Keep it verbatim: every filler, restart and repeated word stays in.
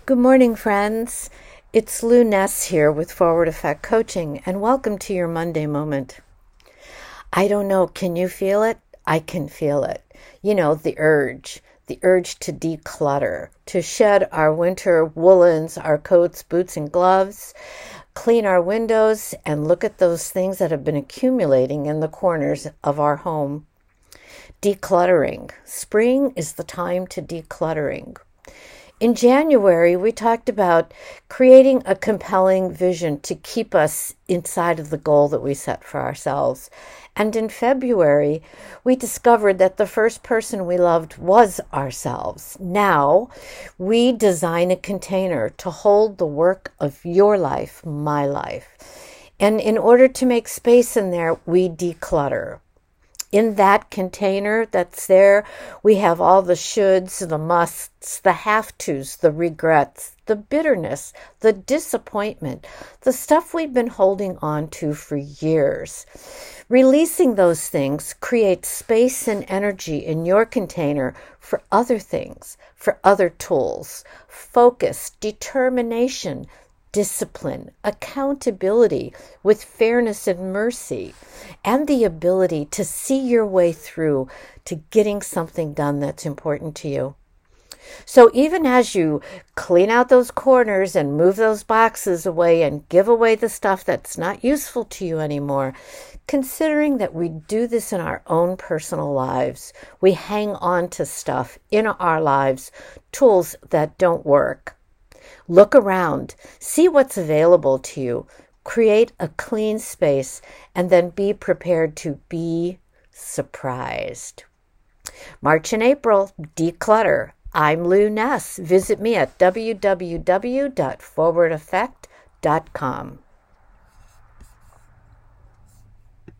Good morning, friends. It's Lou Ness here with Forward Effect Coaching, and welcome to your Monday moment. I don't know, can you feel it? I can feel it. You know, the urge, the urge to declutter, to shed our winter woolens, our coats, boots, and gloves, clean our windows, and look at those things that have been accumulating in the corners of our home. Decluttering. Spring is the time to decluttering. In January, we talked about creating a compelling vision to keep us inside of the goal that we set for ourselves. And in February, we discovered that the first person we loved was ourselves. Now, we design a container to hold the work of your life, my life. And in order to make space in there, we declutter. In that container that's there, we have all the shoulds, the musts, the have-tos, the regrets, the bitterness, the disappointment, the stuff we've been holding on to for years. Releasing those things creates space and energy in your container for other things, for other tools, focus, determination, discipline, accountability with fairness and mercy, and the ability to see your way through to getting something done that's important to you. So even as you clean out those corners and move those boxes away and give away the stuff that's not useful to you anymore, considering that we do this in our own personal lives, we hang on to stuff in our lives, tools that don't work. Look around, see what's available to you, create a clean space, and then be prepared to be surprised. March and April, declutter. I'm Lou Ness. Visit me at w w w dot forward effect dot com.